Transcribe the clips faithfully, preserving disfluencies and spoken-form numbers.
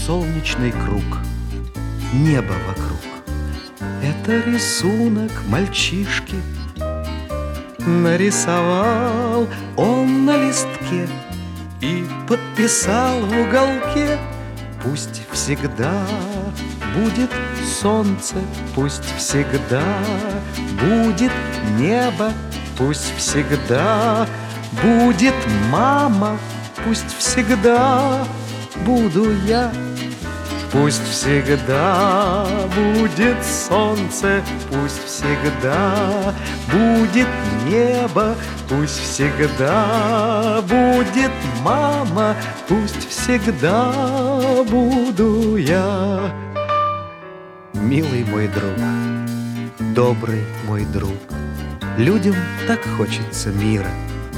солнечный круг, небо вокруг. Это рисунок мальчишки. Нарисовал он на листке и подписал в уголке: пусть всегда будет солнце, пусть всегда будет небо, пусть всегда будет мама, пусть всегда буду я. Пусть всегда будет солнце, пусть всегда будет небо, пусть всегда будет мама, пусть всегда буду я. Милый мой друг, добрый мой друг, людям так хочется мира.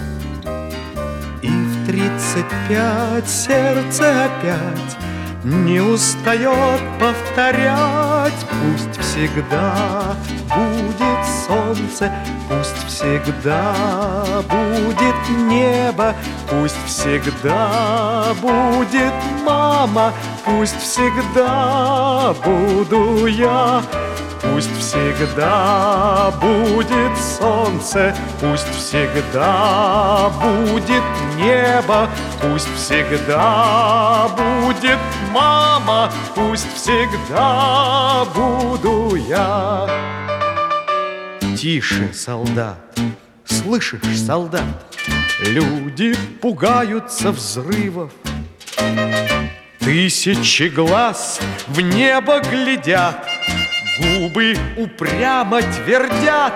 И в тридцать пять сердце опять не устает повторять: пусть всегда будет солнце, пусть всегда будет небо, пусть всегда будет мама, пусть всегда буду я. Пусть всегда будет солнце, пусть всегда будет небо, пусть всегда будет мама, пусть всегда буду я. Тише, солдат, слышишь, солдат? Люди пугаются взрывов. Тысячи глаз в небо глядят, губы упрямо твердят: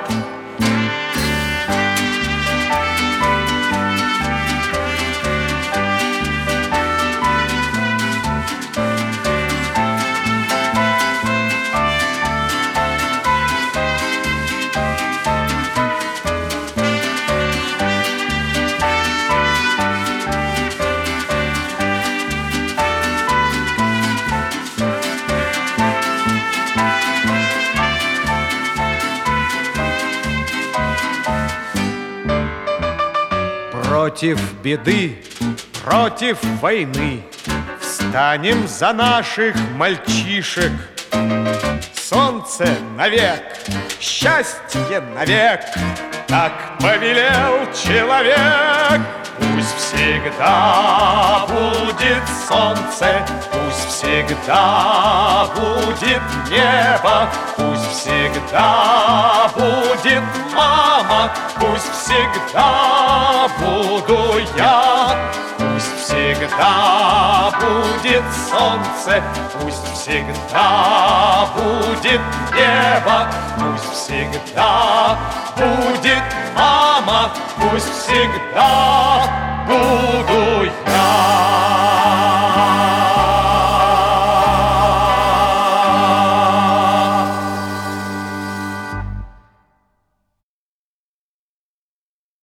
против беды, против войны встанем за наших мальчишек. Солнце навек, счастье навек, так повелел человек. Пусть всегда будет солнце, пусть всегда будет небо, пусть всегда будет мама, пусть всегда буду я. Пусть всегда будет солнце, пусть всегда будет небо, пусть всегда будет мама, пусть всегда буду